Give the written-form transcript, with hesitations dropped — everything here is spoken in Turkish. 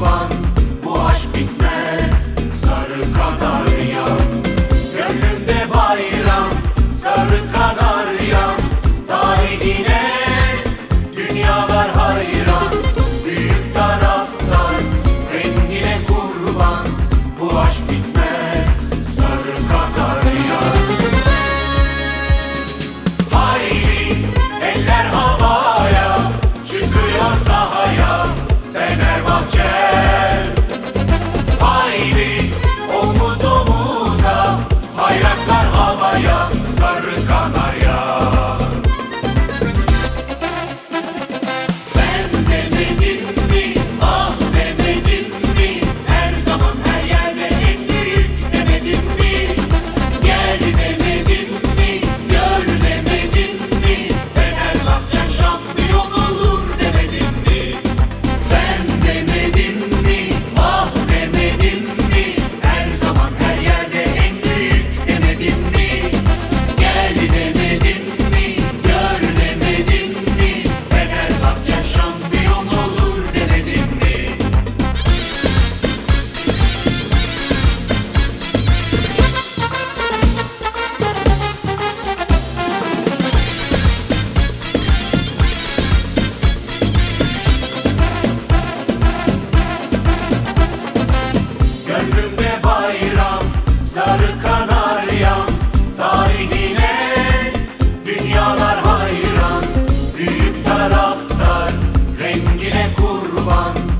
kurban. Bu aşk bitmez, sarı kanaryam. Gönlümde bayram, sarı kanaryam. Tarihine dünyalar hayran. Büyük taraftar, rengine kurban. Bu aşk bitmez, sarı kanaryam. Haydi eller havaya, çıkıyor sahaya Fenerbahçe. Haydi omuz omuza, bayraklar havaya, sarı kanarya. Ben demedim mi, ah demedim mi, her zaman her yerde en büyük demedim mi? Gel demedim mi, gör demedim mi, Fenerbahçe şampiyon olur demedim mi? Ben demedim mi, ah demedim mi, her zaman her yerde en büyük demedim mi? Gel demedim mi, gör demedim mi, Fenerbahçe şampiyon olur demedim mi? Gönlümde bayram, sarı kanaryam. Tarihine dünyalar hayran. Büyük taraftar, rengine kurban.